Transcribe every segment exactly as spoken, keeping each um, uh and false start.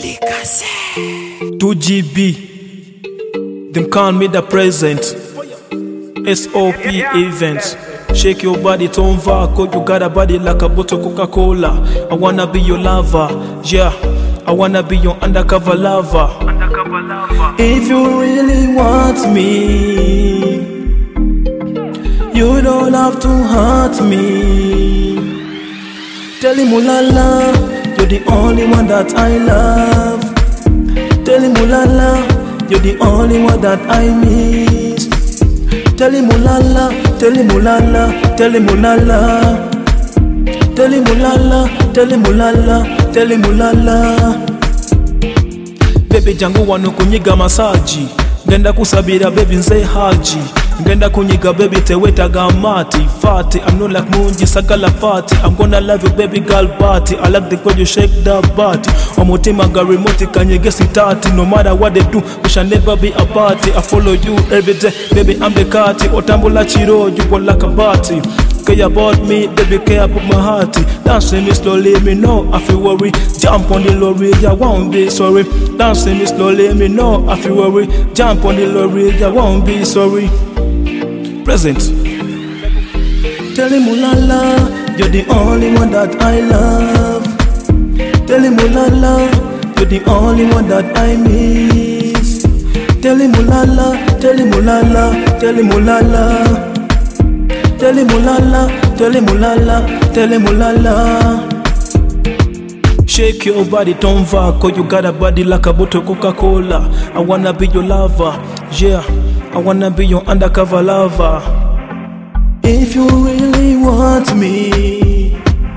two G B. Them call me the present. S O P events. Shake your body, Tom Vaco. You got a body like a bottle of Coca-Cola. I wanna be your lover, yeah. I wanna be your undercover lover. Undercover lover. If you really want me, you don't have to hurt me. Tell him, ooh la la, you're the only one that I love. Tell him, ooh la la, you're the only one that I miss. Tell him, ooh la la, tell him, ooh la la, tell him, ooh la la. Tell him, ooh la la, tell him, ooh la la, tell him, ooh la la. Baby jangu wano kunyiga masaji, ngenda kusabira baby nze haji. Ngenda kunyiga baby tewetaga mati fati. I'm not like Munji Sagala Fati. I'm gonna love you baby girl party. I like the way you shake that body. Omutima ga remote kanyege sitati. No matter what they do, we shall never be a party. I follow you every day, baby I'm the kati. Otambula chiro, you go like a party. Care about me, baby care about my heart. Dance me slowly, me know I feel worry. Jump on the lorry, I won't be sorry. Dance me slowly, me know I feel worry. Jump on the lorry, I won't be sorry. Present. Tell him, ooh la la, you're the only one that I love. Tell him, ooh la la, you're the only one that I miss. Tell him, ooh la la, tell him, ooh la la, tell him, ooh la la. Tell him, ooh la la, tell him, ooh la la, tell him, ooh la la. Shake your body, Tom Vaco. You got a body like a bottle of Coca-Cola. I wanna be your lover, yeah. I wanna be your undercover lover. If you really want me,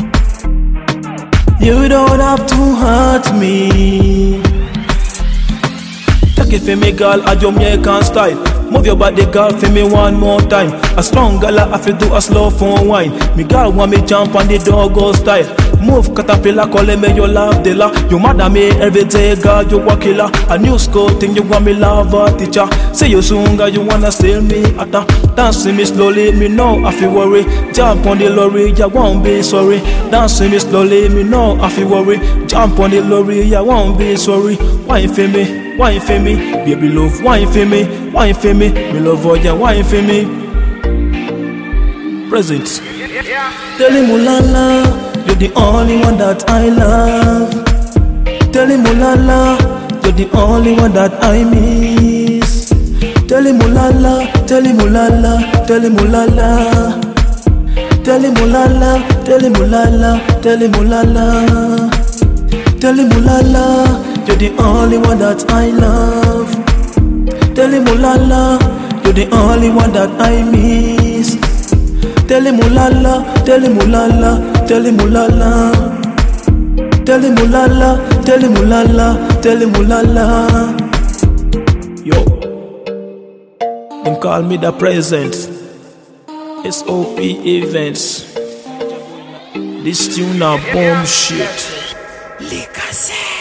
you don't have to hurt me. Take it for me, girl, a Jamaican style. Move your body, girl, for me one more time. A strong girl, I feel do a slow phone wine. Me girl want me jump on the doggo style. Move caterpillar, call me your love dealer. You mad at me every day, girl, you a killer. A new school thing, you want me lover teacher. See you soon, girl, you wanna steal me at a dancing me slowly, me know I feel worry. Jump on the lorry, I won't be sorry. Dancing me slowly, me know I feel worry. Jump on the lorry, I won't be sorry. Wine for me, wine for me, baby love, wine for me, wine for me, me love her, yeah, wine for me. Present. Tell him, ooh la la, you're the only one that I love. Tell him, ooh la la, you're the only one that I miss. Tell him, ooh la la, tell him, ooh la la, tell him, ooh la la. Tell him, ooh la la, tell him, ooh la la, tell him, ooh la la. Tell him, ooh la la, you're the only one that I love. Tell him, ooh la la, you're the only one that I miss. Tell him, ooh la la, tell him, ooh la la, tell him, ooh la la. Tell him, ooh la la, tell him, ooh la la, tell him, ooh la la. Yo, them call me the present. S O P events. This tune a bomb shit.